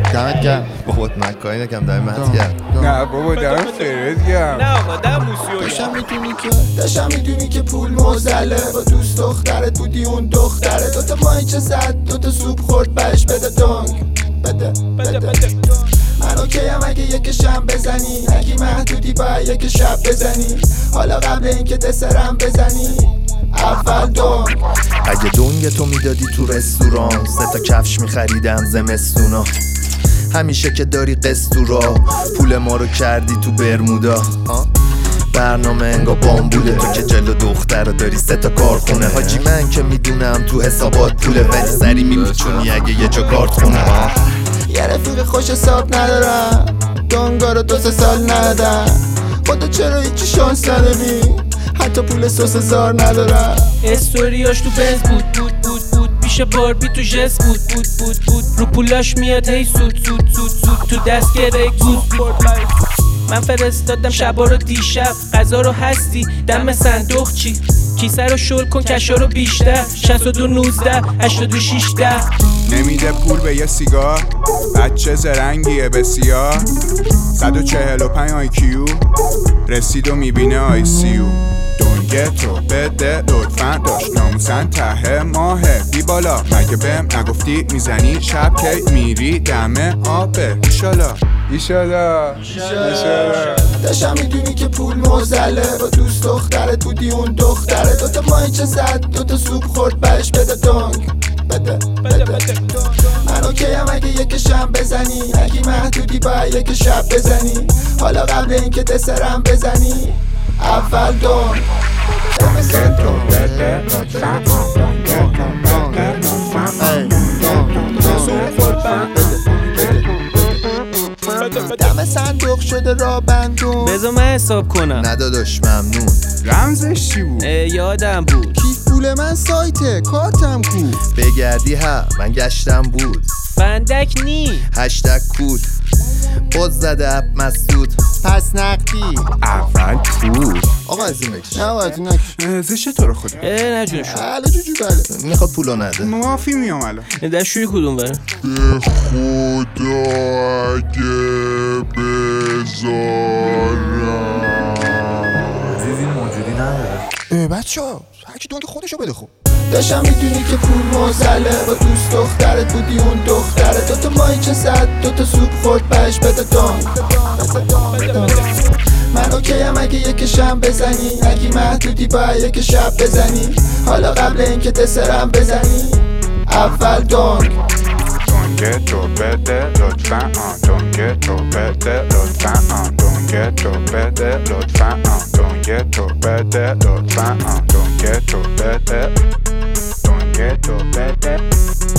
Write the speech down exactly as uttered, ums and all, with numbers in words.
دمت گرم. بابات من کاری نکم دمت گرم. نه بابا دمت خیرت گرم. نه آقا دم موسیو داشتم میدونی که داشتم میدونی که پول موزله با دوست دخترت بودی اون دختره دوتا ماهیچه زد دوتا سوپ خورد برش بده دونگ بده بده بده من اوکیم اگه یک شم بزنی اگه محدودی باید یک شب بزنی حالا قبل اینکه دسرم بزنی اول دونگ. اگه دونگ تو میدادی تو رستوران سه تا کفش میخریدم زمستونا همیشه که داری قستورا پول ما رو کردی تو برمودا برنامه انگا بامبوله تو که جلو دختر داری سه تا کارخونه حاجی من که میدونم تو حسابات پوله ولی سری میپیچونی اگه یه جا کارت خونه یه رفیق خوش حساب ندارم دونگا رو دو سه سال ندادم خدا چرا هیچی شانس نداری حتی پول سوس هزار ندارم استوریاش تو بنز بود بود بود بود پیش باربی تو جس بود بود بود بود رو پولاش میاد هی سود سود سود سود تو دست گره گوز من فرستادم شبا رو دیشب غذا رو هستی دم صندوق چی کیسه رو شل کن کشا رو بیشتر شصت و دو نوزده هشتاد و شش ده نمیده پول به یه سیگار بچه زرنگیه بسیار صد و چهل و پنج آی کیو رسید و میبینه آی سی یو دونگه تو بده لطفا داشت ناموسن ته ماهه بی بالا مگه بهم نگفتی میزنی شب کی میری دمه آبه ایشالا ایشالا ایشالا داشتم میدونی که پول موزله با دوست دخترت بودی اون دختره دوتا ماهیچه زد دوتا سوپ خورد برش بده دونگ بده بده بده من اوکیم اگه یک شم بزنی اگه محدودی باید یک شب بزنی حالا قبل اینکه دسرم بزنی اول دونگ. دونگه تو بده لطفا دونگه تو بده لطفا دم صندوق شده را بندون بذار من حساب کنم نداداش ممنون رمزش چی بود؟ یادم بود کیف پول من سایته کارتم کو بگردی ها من گشتم بود فندک نی هشتگ کول باز زده اپ مسعود پس نقدی اول پول آقا از این بکش نه باید نکش زشه تو رو خدا اه نه جون شد بله جوجو بله میخواد پولو نده معافی میام الان دستشوی کدوم بره به خدا اگه بذارم عزیزی موجودی نداره اه بچه ها هرکی دونگ خودشو بده خوب داشتم میدونی که پول موزله با دوست دخترت بودی اون دختره دوتا ماهیچه زد دوتا سوپ خورد برش بده دونگ من اوکیم اگه یک شم بزنی اگه محدودی باید یک شب بزنی حالا قبل اینکه دسرم بزنی اول دونگ. دونگه تو بده لطفا دونگه تو بده لطفا دونگه تو بده لطفا دونگه تو بده لطفا دونگه تو بده دونگه تو بده